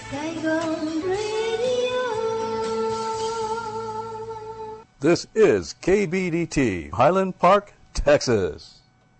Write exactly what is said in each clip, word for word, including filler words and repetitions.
Saigon Radio. This is K B D T, Highland Park, Texas.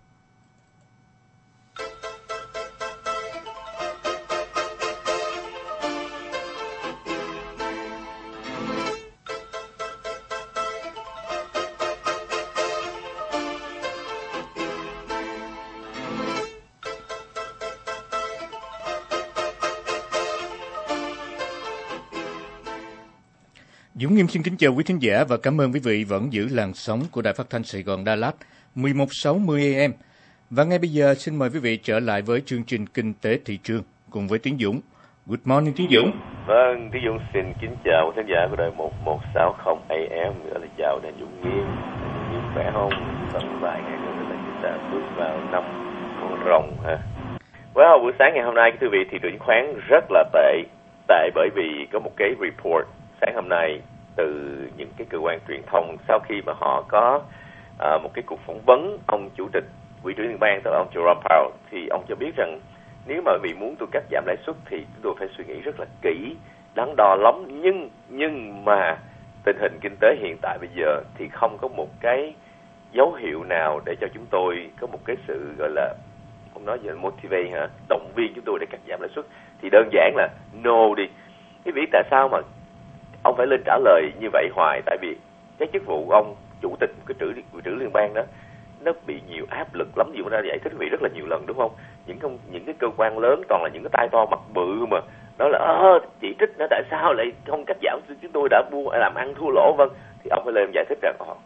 Dũng Nghiêm xin kính chào quý thính giả và cảm ơn quý vị vẫn giữ làn sóng của Đài Phát thanh Sài Gòn Đà Lạt mười một sáu mươi A M. Và ngay bây giờ xin mời quý vị trở lại với chương trình Kinh tế thị trường cùng với Tiến Dũng. Good morning Tiến Dũng. Vâng, Tiến Dũng xin kính chào quý thính giả của Đài một một sáu không A M. Nữa là chào Đài Dũng Nghiêm. Dũng Nghiêm khỏe không? Vẫn vài ngày nữa là chúng ta bước vào năm con rồng ha. Well, buổi sáng ngày hôm nay quý vị thị trường chứng khoán rất là tệ. Tệ bởi vì có một cái report sáng hôm nay từ những cái cơ quan truyền thông sau khi mà họ có uh, một cái cuộc phỏng vấn ông chủ tịch quỹ trưởng liên bang, tức là ông Jerome Powell, thì ông cho biết rằng nếu mà vì muốn tôi cắt giảm lãi suất thì chúng tôi phải suy nghĩ rất là kỹ, đắn đo lắm, nhưng nhưng mà tình hình kinh tế hiện tại bây giờ thì không có một cái dấu hiệu nào để cho chúng tôi có một cái sự gọi là, ông nói gì là motivate hả, động viên chúng tôi để cắt giảm lãi suất. Thì đơn giản là no đi. Cái việc tại sao mà ông phải lên trả lời như vậy hoài? Tại vì cái chức vụ của ông chủ tịch cái trưởng trưởng liên bang đó nó bị nhiều áp lực lắm, nhiều ra giải thích quý vị rất là nhiều lần, đúng không? Những công những cái cơ quan lớn toàn là những cái tay to mặt bự mà nói là ơ chỉ trích nó tại sao lại không cắt giảm, chúng tôi đã mua làm ăn thua lỗ, vâng. Thì ông phải lên giải thích rằng oh,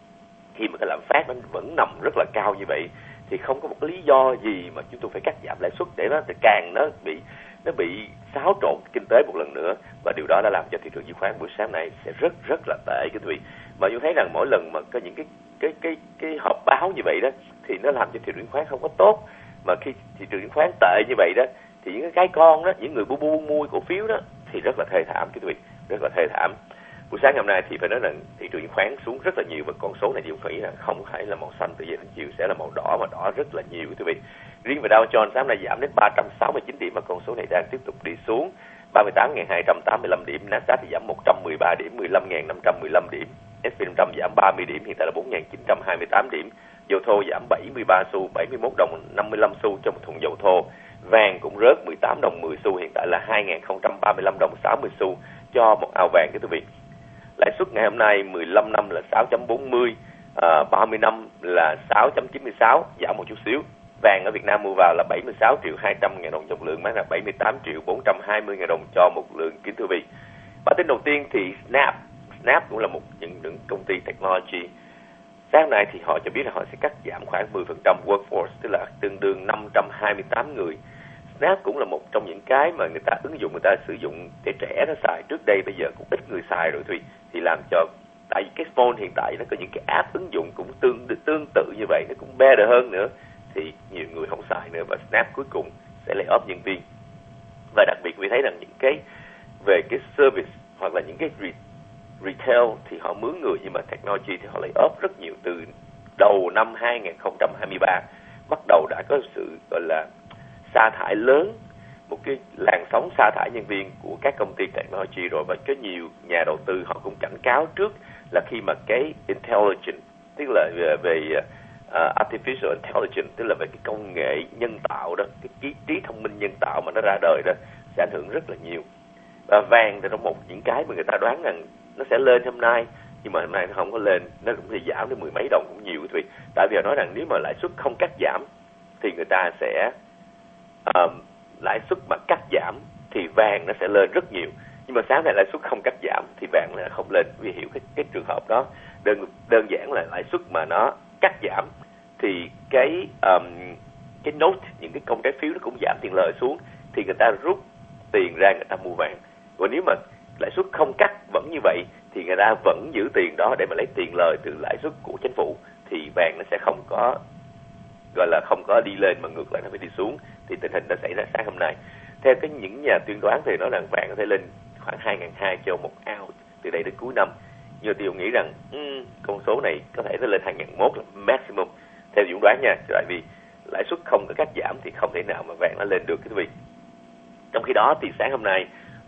khi mà cái lạm phát nó vẫn nằm rất là cao như vậy thì không có một cái lý do gì mà chúng tôi phải cắt giảm lãi suất để nó càng nó bị nó bị xáo trộn kinh tế một lần nữa, và điều đó đã làm cho thị trường chứng khoán buổi sáng này sẽ rất rất là tệ quý vị. Mà chúng thấy rằng mỗi lần mà có những cái cái cái cái họp báo như vậy đó thì nó làm cho thị trường chứng khoán không có tốt, mà khi thị trường chứng khoán tệ như vậy đó thì những cái con đó, những người bu bu mua cổ phiếu đó thì rất là thê thảm quý vị, rất là thê thảm. Buổi sáng hôm nay thì phải nói rằng thị trường chứng khoán xuống rất là nhiều, và con số này thì phải là không phải là màu xanh từ giờ đến chiều sẽ là màu đỏ, mà đỏ rất là nhiều quý vị. Riêng về Dow Jones sáng nay giảm đến ba trăm sáu mươi chín điểm, và con số này đang tiếp tục đi xuống ba mươi tám nghìn hai trăm tám mươi lăm điểm. Nasdaq thì giảm một trăm mười ba điểm, mười lăm nghìn năm trăm mười lăm điểm. ét and pê năm trăm giảm ba mươi điểm, hiện tại là bốn nghìn chín trăm hai mươi tám điểm. Dầu thô giảm bảy mươi ba xu, bảy mươi mốt đồng năm mươi lăm xu cho một thùng dầu thô. Vàng cũng rớt mười tám đồng mười xu, hiện tại là hai nghìn không trăm ba mươi lăm đồng sáu mươi xu cho một ao vàng quý vị. Lãi suất ngày hôm nay mười lăm năm là sáu chấm bốn mươi, à, ba mươi năm là sáu chấm chín mươi sáu, giảm một chút xíu. Vàng ở Việt Nam mua vào là bảy mươi sáu triệu hai trăm ngàn đồng một lượng, bán là bảy mươi tám triệu bốn trăm hai mươi ngàn đồng cho một lượng, kính thưa vị. Bản tin đầu tiên thì Snap, Snap cũng là một những, những công ty technology. Sáng nay thì họ cho biết là họ sẽ cắt giảm khoảng mười phần trăm workforce, tức là tương đương năm trăm hai mươi tám người. Snap cũng là một trong những cái mà người ta ứng dụng, người ta sử dụng để trẻ nó xài, trước đây bây giờ cũng ít người xài rồi Thùy, thì làm cho, tại vì cái phone hiện tại nó có những cái app ứng dụng cũng tương tương tự như vậy, nó cũng better hơn nữa, thì nhiều người không xài nữa, và Snap cuối cùng sẽ lay off nhân viên. Và đặc biệt quý thấy rằng những cái về cái service hoặc là những cái re, retail thì họ mướn người, nhưng mà technology thì họ lay off rất nhiều. Từ đầu năm hai nghìn không trăm hai mươi ba bắt đầu đã có sự gọi là sa thải lớn, một cái làn sóng sa thải nhân viên của các công ty technology rồi, và có nhiều nhà đầu tư họ cũng cảnh cáo trước là khi mà cái intelligence, tức là về, về uh, artificial intelligence, tức là về cái công nghệ nhân tạo đó, cái trí, trí thông minh nhân tạo mà nó ra đời đó sẽ ảnh hưởng rất là nhiều. Và vàng thì trong một những cái mà người ta đoán rằng nó sẽ lên hôm nay, nhưng mà hôm nay nó không có lên, nó cũng sẽ giảm đến mười mấy đồng cũng nhiều quý vị. Tại vì họ nói rằng nếu mà lãi suất không cắt giảm thì người ta sẽ uh, lãi suất mà cắt giảm thì vàng nó sẽ lên rất nhiều. Nhưng mà sáng nay lãi suất không cắt giảm thì vàng là không lên. Vì hiểu cái, cái trường hợp đó, đơn đơn giản là lãi suất mà nó cắt giảm thì cái um, cái note, những cái công trái phiếu nó cũng giảm tiền lời xuống, thì người ta rút tiền ra người ta mua vàng. Còn nếu mà lãi suất không cắt vẫn như vậy thì người ta vẫn giữ tiền đó để mà lấy tiền lời từ lãi suất của chính phủ, thì vàng nó sẽ không có gọi là không có đi lên mà ngược lại nó phải đi xuống. Thì tình hình đã xảy ra sáng hôm nay. Theo cái những nhà tiên đoán thì nói rằng vàng có thể lên khoảng hai nghìn hai trăm cho một ounce từ đây đến cuối năm. Nhưng tôi nghĩ rằng um, con số này có thể nó lên hai nghìn một trăm là maximum theo dự đoán nha. Tại vì lãi suất không có cắt giảm thì không thể nào mà vàng nó lên được quý vị. Trong khi đó thì sáng hôm nay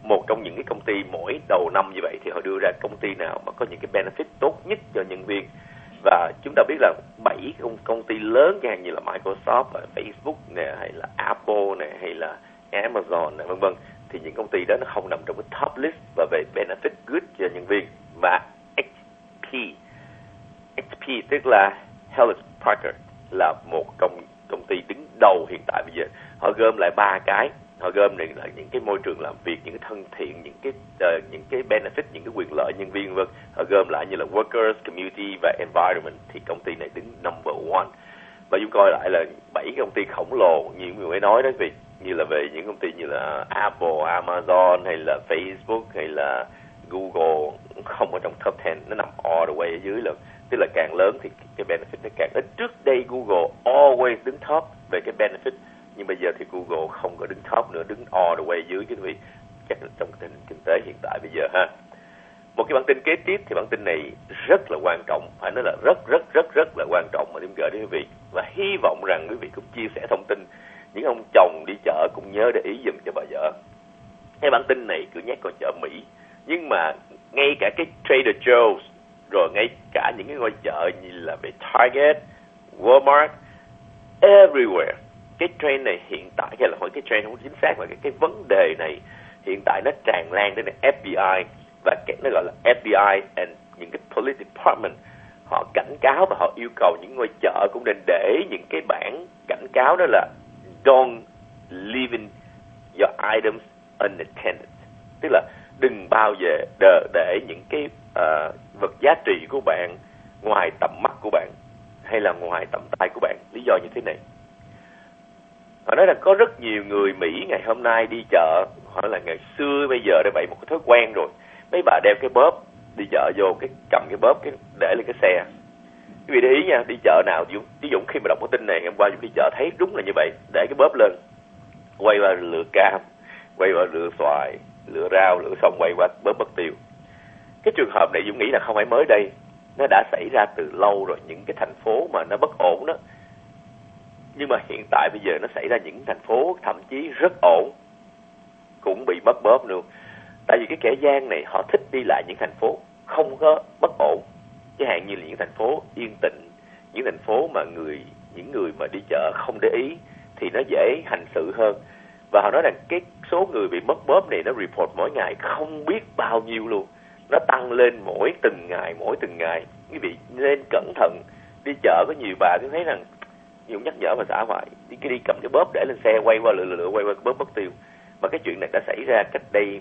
một trong những cái công ty mỗi đầu năm như vậy thì họ đưa ra công ty nào mà có những cái benefit tốt nhất cho nhân viên. Và chúng ta biết là bảy công, công ty lớn chẳng hạn như là Microsoft, Facebook nè, hay là Apple nè, hay là Amazon nè, vân vân, thì những công ty đó nó không nằm trong cái top list và về benefit good cho nhân viên. Và ích pê, ích pê tức là Hewlett Packard là một công công ty đứng đầu hiện tại bây giờ. Họ gom lại ba cái, họ gom lại, lại những cái môi trường làm việc, những cái thân thiện, những cái uh, những cái benefit, những cái quyền lợi nhân viên, vân. Họ gom lại như là workers, community và environment, thì công ty này đứng number one. Và chúng coi lại là bảy công ty khổng lồ như người mới nói đó, vì như là về những công ty như là Apple, Amazon hay là Facebook hay là Google không ở trong top mười, nó nằm all the way ở dưới lần. Tức là càng lớn thì cái benefit nó càng ít. Trước đây Google always đứng top về cái benefit, nhưng bây giờ thì Google không có đứng top nữa, đứng all the way dưới, cái vì chắc là trong tình hình kinh tế hiện tại bây giờ ha. Một cái bản tin kế tiếp thì bản tin này rất là quan trọng, phải nói là rất rất rất rất là quan trọng mà em gửi đến quý vị, và hy vọng rằng quý vị cũng chia sẻ thông tin, những ông chồng đi chợ cũng nhớ để ý giùm cho bà vợ. Cái bản tin này cứ nhắc con chợ Mỹ, nhưng mà ngay cả cái Trader Joe's, rồi ngay cả những cái ngôi chợ như là về Target, Walmart, everywhere, cái trend này hiện tại, hay là hỏi cái trend không chính xác, mà cái, cái vấn đề này hiện tại nó tràn lan đến ép bê i, và cái nó gọi là ép bê i and những cái police department, họ cảnh cáo và họ yêu cầu những ngôi chợ cũng nên để những cái bảng cảnh cáo đó là don't leave your items unattended, tức là đừng bao giờ để, để những cái uh, vật giá trị của bạn ngoài tầm mắt của bạn hay là ngoài tầm tay của bạn. Lý do như thế này, họ nói là có rất nhiều người Mỹ ngày hôm nay đi chợ, hoặc là ngày xưa bây giờ đã vậy, một cái thói quen rồi. Mấy bà đeo cái bóp đi chợ vô, cái cầm cái bóp cái để lên cái xe. Quý vị để ý nha, đi chợ nào, ví dụ khi mà đọc cái tin này hôm qua Dũng đi chợ thấy đúng là như vậy, để cái bóp lên, quay qua lựa cam, quay qua lựa xoài, lựa rau, lựa xong quay qua bóp mất tiêu. Cái trường hợp này Dũng nghĩ là không phải mới đây, nó đã xảy ra từ lâu rồi, những cái thành phố mà nó bất ổn đó. Nhưng mà hiện tại bây giờ nó xảy ra những thành phố thậm chí rất ổn cũng bị mất bóp luôn. Tại vì cái kẻ gian này họ thích đi lại những thành phố không có bất ổn, chẳng hạn như là những thành phố yên tĩnh, những thành phố mà người những người mà đi chợ không để ý thì nó dễ hành sự hơn. Và họ nói rằng cái số người bị mất bóp này nó report mỗi ngày không biết bao nhiêu luôn, nó tăng lên mỗi từng ngày mỗi từng ngày. Quý vị nên cẩn thận, đi chợ có nhiều bà tôi thấy rằng nhiều nhắc nhở mà xã hoài đi cái đi cầm cái bóp để lên xe quay qua lựa lựa quay qua bóp mất tiêu. Mà cái chuyện này đã xảy ra cách đây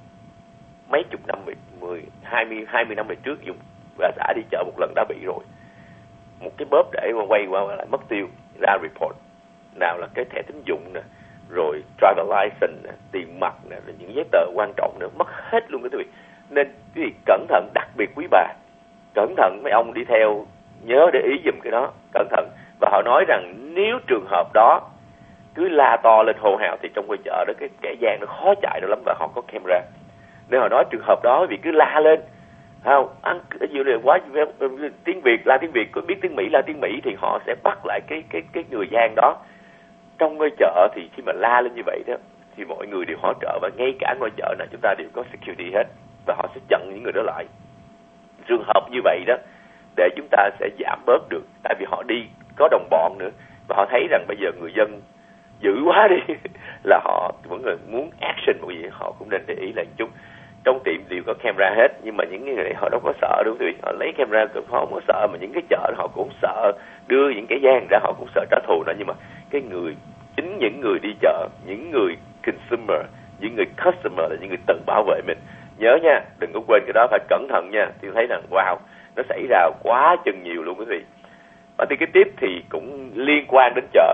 mấy chục năm, mười, hai mươi, hai mươi năm về trước, dùng bà xã đi chợ một lần đã bị rồi. Một cái bóp để mà quay qua lại mất tiêu, ra report. Nào là cái thẻ tín dụng nè, rồi driver license nè, tiền mặt nè, rồi những giấy tờ quan trọng nữa, mất hết luôn quý vị. Nên quý vị cẩn thận, đặc biệt quý bà, cẩn thận mấy ông đi theo, nhớ để ý giùm cái đó, cẩn thận. Và họ nói rằng nếu trường hợp đó cứ la to lên hô hào thì trong quầy chợ đó cái kẻ gian nó khó chạy đâu lắm, và họ có camera. Nên họ nói trường hợp đó vì cứ la lên, không ăn nhiều điều quá tiếng Việt, la tiếng Việt, có biết tiếng Mỹ la tiếng Mỹ thì họ sẽ bắt lại cái cái cái người gian đó. Trong ngôi chợ thì khi mà la lên như vậy đó thì mọi người đều hỗ trợ, và ngay cả ngôi chợ này chúng ta đều có security hết, và họ sẽ chặn những người đó lại. Trường hợp như vậy đó để chúng ta sẽ giảm bớt được, tại vì họ đi có đồng bọn nữa, và họ thấy rằng bây giờ người dân dữ quá đi là họ vẫn là muốn action một gì, họ cũng nên để ý là chút. Trong tiệm đều có camera hết, nhưng mà những người này họ đâu có sợ đúng không? Họ lấy camera họ không có sợ, mà những cái chợ họ cũng sợ đưa những cái gian ra, họ cũng sợ trả thù nữa. Nhưng mà cái người, chính những người đi chợ, những người consumer, những người customer là những người tự bảo vệ mình. Nhớ nha, đừng có quên cái đó, phải cẩn thận nha. Tôi thấy rằng wow, nó xảy ra quá chừng nhiều luôn quý vị. Và thì cái tiếp thì cũng liên quan đến chợ.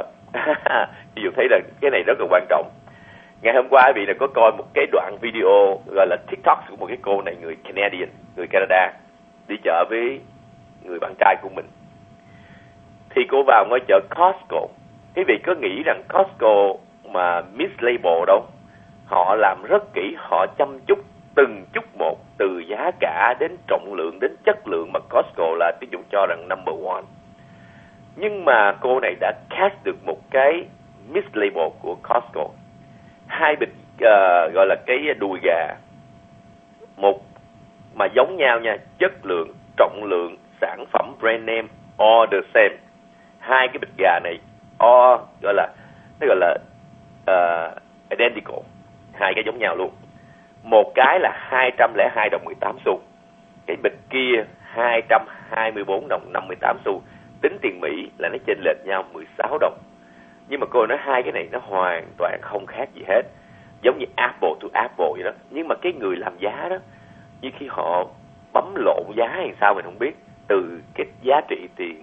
Ví dụ thấy là cái này rất là quan trọng. Ngày hôm qua vì là có coi một cái đoạn video gọi là TikTok của một cái cô này, người Canadian, người Canada, đi chợ với người bạn trai của mình. Thì cô vào ngôi chợ Costco. Quý vị có nghĩ rằng Costco mà mislabel đâu? Họ làm rất kỹ, họ chăm chút từng chút một, từ giá cả đến trọng lượng đến chất lượng, mà Costco là ví dụ cho rằng number one. Nhưng mà cô này đã catch được một cái mislabel của Costco. Hai bịch uh, gọi là cái đùi gà, một mà giống nhau nha, chất lượng, trọng lượng, sản phẩm brand name all the same. Hai cái bịch gà này all gọi là nó gọi là uh, identical, hai cái giống nhau luôn. Một cái là hai trăm lẻ hai đồng mười tám xu, cái bịch kia hai trăm hai mươi bốn đồng năm mươi tám xu. Tính tiền Mỹ là nó chênh lệch nhau mười sáu đồng. Nhưng mà cô nói hai cái này nó hoàn toàn không khác gì hết, giống như Apple to Apple vậy đó. Nhưng mà cái người làm giá đó, như khi họ bấm lộn giá hay sao mình không biết, từ cái giá trị tiền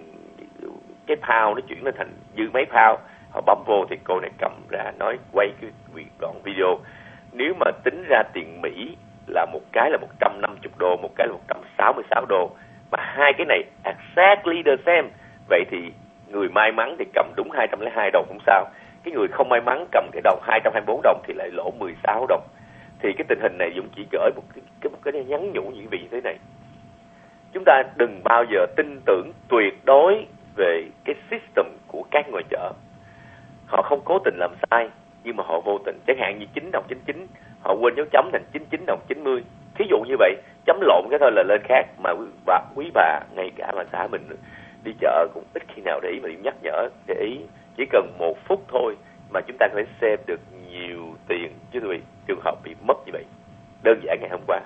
cái pound nó chuyển lên thành dư mấy pound, họ bấm vô thì cô này cầm ra nói quay cái đoạn video. Nếu mà tính ra tiền Mỹ là một cái là một trăm năm mươi đô, một cái là một trăm sáu mươi sáu đô, mà hai cái này exactly the same. Vậy thì người may mắn thì cầm đúng hai trăm lẻ hai đồng không sao, cái người không may mắn cầm cái đồng hai trăm hai mươi bốn đồng thì lại lỗ mười sáu đồng. Thì cái tình hình này Dũng chỉ gửi một cái, cái, một cái nhắn nhủ như vị thế này: chúng ta đừng bao giờ tin tưởng tuyệt đối về cái system của các ngôi chợ. Họ không cố tình làm sai, nhưng mà họ vô tình. Chẳng hạn như chín đồng chín mươi chín, họ quên dấu chấm thành chín mươi chín đồng chín mươi. Thí dụ như vậy, chấm lộn cái thôi là lên khác. Mà bà, quý bà, ngay cả bà xã mình đi chợ cũng ít khi nào để ý mà đi nhắc nhở, để ý. Chỉ cần một phút thôi mà chúng ta có thể save được nhiều tiền chứ vì trường hợp bị mất như vậy. Đơn giản ngày hôm qua,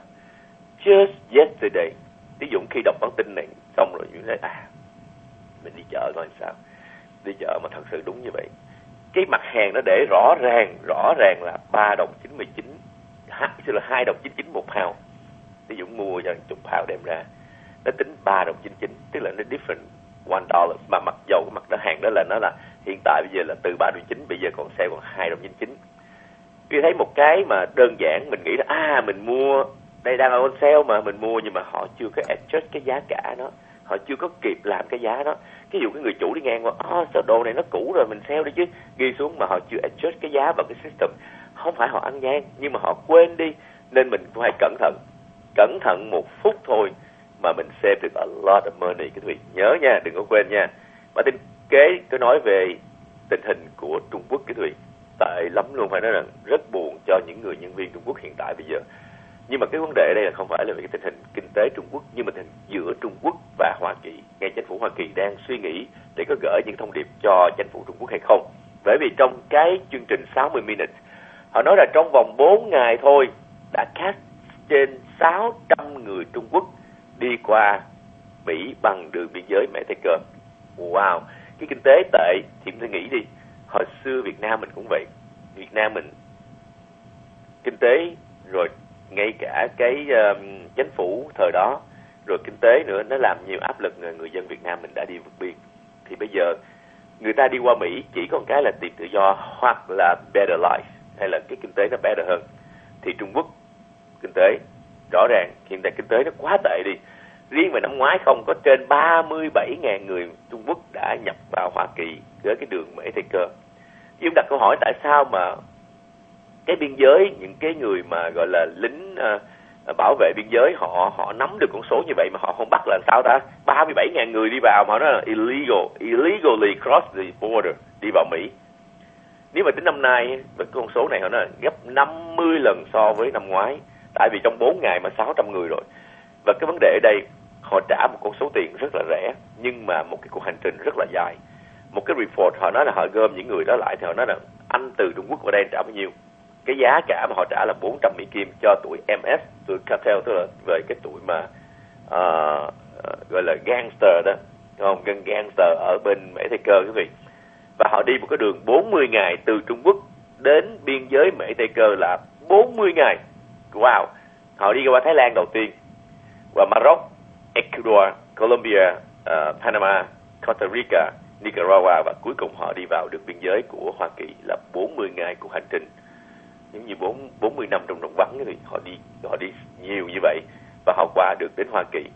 just yesterday, ví dụ khi đọc bản tin này xong rồi như thế, à mình đi chợ coi sao, đi chợ mà thật sự đúng như vậy. Cái mặt hàng nó để rõ ràng, rõ ràng là ba đồng chín mươi chín, tức là hai đồng chín mươi chín một pound. Ví dụ mua cho chục pound đem ra, nó tính ba đồng chín mươi chín, tức là nó different one dollar. Mà mặc dầu cái mặt đó hàng đó là nó là hiện tại bây giờ là từ ba đồng chín, bây giờ còn sale còn hai đồng chín mươi chín. Vì thấy một cái mà đơn giản mình nghĩ là à mình mua đây đang ở on sale mà mình mua, nhưng mà họ chưa có adjust cái giá cả nó, họ chưa có kịp làm cái giá đó. Ví dụ cái người chủ đi ngang qua, à, sao đồ này nó cũ rồi mình sale đi chứ, ghi xuống mà họ chưa adjust cái giá vào cái system. Không phải họ ăn gian, nhưng mà họ quên đi, nên mình cũng phải cẩn thận. Cẩn thận một phút thôi mà mình save được a lot of money. Các vị nhớ nha, đừng có quên nha. Bản tin kế tôi nói về tình hình của Trung Quốc các vị, tệ lắm luôn, phải nói rằng rất buồn cho những người nhân viên Trung Quốc hiện tại bây giờ. Nhưng mà cái vấn đề ở đây là không phải là về cái tình hình kinh tế Trung Quốc, nhưng mà tình hình giữa Trung Quốc và Hoa Kỳ. Ngay chính phủ Hoa Kỳ đang suy nghĩ để có gửi những thông điệp cho chính phủ Trung Quốc hay không. Bởi vì trong cái chương trình sáu mươi minutes, họ nói là trong vòng bốn ngày thôi đã cắt trên sáu trăm người Trung Quốc đi qua Mỹ bằng đường biên giới Mexico. Wow, cái kinh tế tệ thì mình nghĩ đi. Hồi xưa Việt Nam mình cũng vậy. Việt Nam mình kinh tế rồi ngay cả cái um, chính phủ thời đó rồi kinh tế nữa, nó làm nhiều áp lực, người dân Việt Nam mình đã đi vượt biên. Thì bây giờ người ta đi qua Mỹ chỉ có một cái là tìm tự do hoặc là better life, hay là cái kinh tế nó better hơn. Thì Trung Quốc kinh tế rõ ràng hiện tại kinh tế nó quá tệ đi. Riêng về năm ngoái không có trên ba mươi bảy nghìn người Trung Quốc đã nhập vào Hoa Kỳ với cái đường Mexico. Chúng đặt câu hỏi tại sao mà cái biên giới, những cái người mà gọi là lính uh, bảo vệ biên giới họ họ nắm được con số như vậy mà họ không bắt là sao ta? ba mươi bảy nghìn người đi vào mà nó là illegal, illegally cross the border, đi vào Mỹ. Nếu mà tính năm nay với con số này họ nói là gấp năm mươi lần so với năm ngoái, tại vì trong bốn ngày mà sáu trăm người rồi. Và cái vấn đề ở đây, họ trả một con số tiền rất là rẻ, nhưng mà một cái cuộc hành trình rất là dài. Một cái report họ nói là họ gom những người đó lại thì họ nói là anh từ Trung Quốc qua đây trả bao nhiêu. Cái giá cả mà họ trả là bốn trăm Mỹ Kim cho tuổi em ét, tuổi cartel, tức là về cái tuổi mà uh, gọi là gangster đó, không? Gan gangster ở bên Mexico quý vị. Và họ đi một cái đường bốn mươi ngày từ Trung Quốc đến biên giới Mexico là bốn mươi ngày. Wow. Họ đi qua Thái Lan đầu tiên, qua Maroc, Ecuador, Colombia, uh, Panama, Costa Rica, Nicaragua, và cuối cùng họ đi vào được biên giới của Hoa Kỳ là bốn mươi ngày của hành trình. Giống như bốn mươi năm trong đồng vắng thì họ đi họ đi nhiều như vậy và họ qua được đến Hoa Kỳ.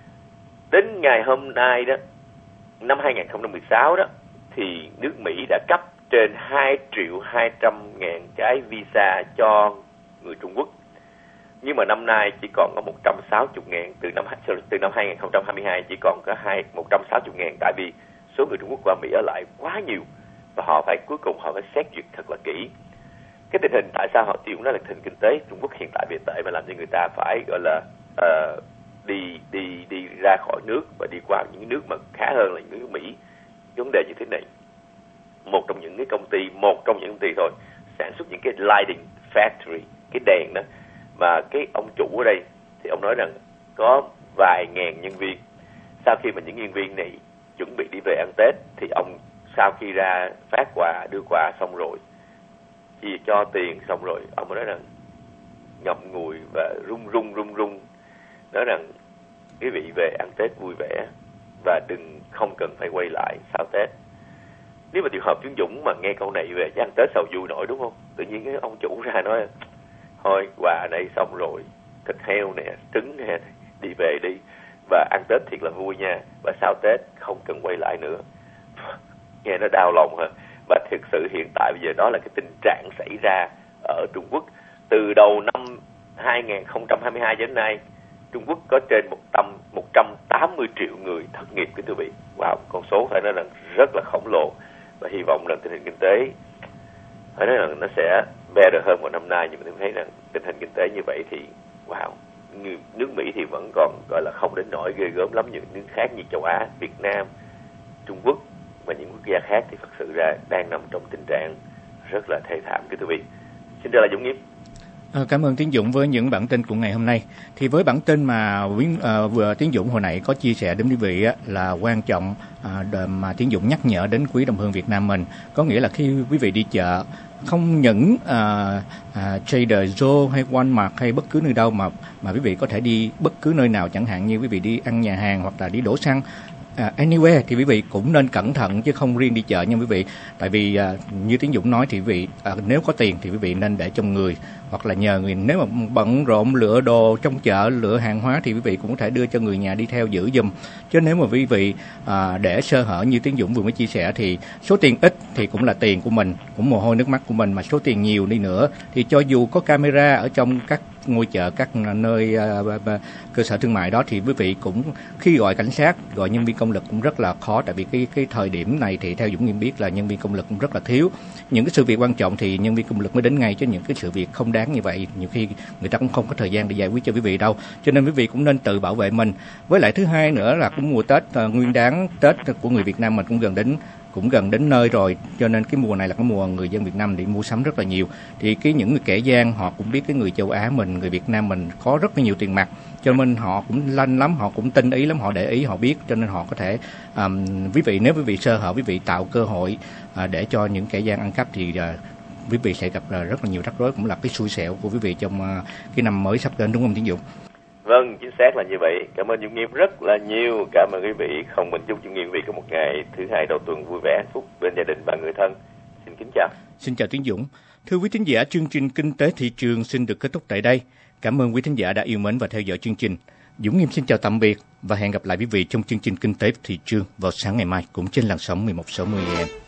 Đến ngày hôm nay đó, năm hai không một sáu đó, thì nước Mỹ đã cấp trên hai triệu hai trăm ngàn cái visa cho người Trung Quốc. Nhưng mà năm nay chỉ còn có một trăm sáu mươi ngàn, từ năm từ năm hai không hai hai chỉ còn có hai một trăm sáu mươi ngàn, tại vì số người Trung Quốc qua Mỹ ở lại quá nhiều và họ phải cuối cùng họ phải xét duyệt thật là kỹ. cái tình hình tại sao họ tiêu nó là tình hình kinh tế Trung Quốc hiện tại bị tệ mà làm cho người ta phải gọi là uh, đi đi đi ra khỏi nước và đi qua những nước mà khá hơn là những nước Mỹ. Vấn đề như thế này, một trong những cái công ty một trong những công ty thôi sản xuất những cái lighting factory, cái đèn đó, mà cái ông chủ ở đây thì ông nói rằng có vài ngàn nhân viên. Sau khi mà những nhân viên này chuẩn bị đi về ăn Tết thì ông sau khi ra phát quà, đưa quà xong rồi, chia cho tiền xong rồi, ông mới nói rằng ngậm ngùi và run run run run nói rằng quý vị về ăn Tết vui vẻ và đừng không cần phải quay lại sau Tết. Nếu mà trường hợp Tuấn Dũng mà nghe câu này về ăn Tết sao vui nổi, đúng không? Tự nhiên cái ông chủ ra nói thôi quà này xong rồi, thịt heo nè, trứng nè, đi về đi và ăn Tết thiệt là vui nha, và sau Tết không cần quay lại nữa. Nghe nó đau lòng hả? Và thực sự hiện tại bây giờ đó là cái tình trạng xảy ra ở Trung Quốc. Từ đầu năm hai không hai hai đến nay, Trung Quốc có trên một trăm tám mươi triệu người thất nghiệp, kính thưa quý vị. Wow, con số phải nói là rất là khổng lồ. Và hy vọng rằng tình hình kinh tế phải nói rằng nó sẽ better hơn một năm nay, nhưng mà tôi thấy rằng tình hình kinh tế như vậy thì wow, nước Mỹ thì vẫn còn gọi là không đến nỗi ghê gớm lắm, như nước khác như châu Á, Việt Nam, Trung Quốc và những quốc gia khác thì thật sự ra đang nằm trong tình trạng rất là thê thảm, kính thưa quý vị. Xin chào là Dũng Nghiêm. À, cảm ơn Tiến Dũng với những bản tin của ngày hôm nay. Thì với bản tin mà uh, vừa Tiến Dũng hồi nãy có chia sẻ đến quý vị á, là quan trọng uh, mà Tiến Dũng nhắc nhở đến quý đồng hương Việt Nam mình. Có nghĩa là khi quý vị đi chợ, không những uh, uh, Trader Joe hay Walmart hay bất cứ nơi đâu mà mà quý vị có thể đi bất cứ nơi nào, chẳng hạn như quý vị đi ăn nhà hàng hoặc là đi đổ xăng. Uh, anywhere thì quý vị cũng nên cẩn thận chứ không riêng đi chợ nha quý vị. Tại vì uh, như Tiến Dũng nói thì quý vị uh, nếu có tiền thì quý vị nên để trong người, hoặc là nhờ người, nếu mà bận rộn lựa đồ trong chợ, lựa hàng hóa thì quý vị cũng có thể đưa cho người nhà đi theo giữ giùm. Chứ nếu mà quý vị à, để sơ hở như Tiến Dũng vừa mới chia sẻ thì số tiền ít thì cũng là tiền của mình, cũng mồ hôi nước mắt của mình, mà số tiền nhiều đi nữa thì cho dù có camera ở trong các ngôi chợ, các nơi uh, cơ sở thương mại đó thì quý vị cũng khi gọi cảnh sát, gọi nhân viên công lực cũng rất là khó. Tại vì cái cái thời điểm này thì theo Dũng Nghiêm biết là nhân viên công lực cũng rất là thiếu. Những cái sự việc quan trọng thì nhân viên công lực mới đến ngay, chứ những cái sự việc không đáng như vậy nhiều khi người ta cũng không có thời gian để giải quyết cho quý vị đâu. Cho nên quý vị cũng nên tự bảo vệ mình. Với lại thứ hai nữa là cũng mùa Tết, uh, nguyên đán Tết của người Việt Nam mình cũng gần đến cũng gần đến nơi rồi, cho nên cái mùa này là cái mùa người dân Việt Nam đi mua sắm rất là nhiều. Thì cái những người kẻ gian họ cũng biết cái người châu Á mình, người Việt Nam mình có rất là nhiều tiền mặt, cho nên họ cũng lanh lắm, họ cũng tinh ý lắm, họ để ý, họ biết, cho nên họ có thể um, quý vị nếu quý vị sơ hở, quý vị tạo cơ hội uh, để cho những kẻ gian ăn cắp thì uh, quý vị sẽ gặp uh, rất là nhiều rắc rối, cũng là cái xui xẻo của quý vị trong uh, cái năm mới sắp đến, đúng không Tiến Dũng? Vâng, chính xác là như vậy. Cảm ơn Dũng Nghiêm rất là nhiều. Cảm ơn quý vị. Không mình chúc Dũng Nghiêm quý vị có một ngày thứ hai đầu tuần vui vẻ, hạnh phúc bên gia đình và người thân. Xin kính chào. Xin chào Tiến Dũng. Thưa quý thính giả, chương trình Kinh tế thị trường xin được kết thúc tại đây. Cảm ơn quý thính giả đã yêu mến và theo dõi chương trình. Dũng Nghiêm xin chào tạm biệt và hẹn gặp lại quý vị trong chương trình Kinh tế thị trường vào sáng ngày mai cũng trên làn sóng mười một sáu mươi A M.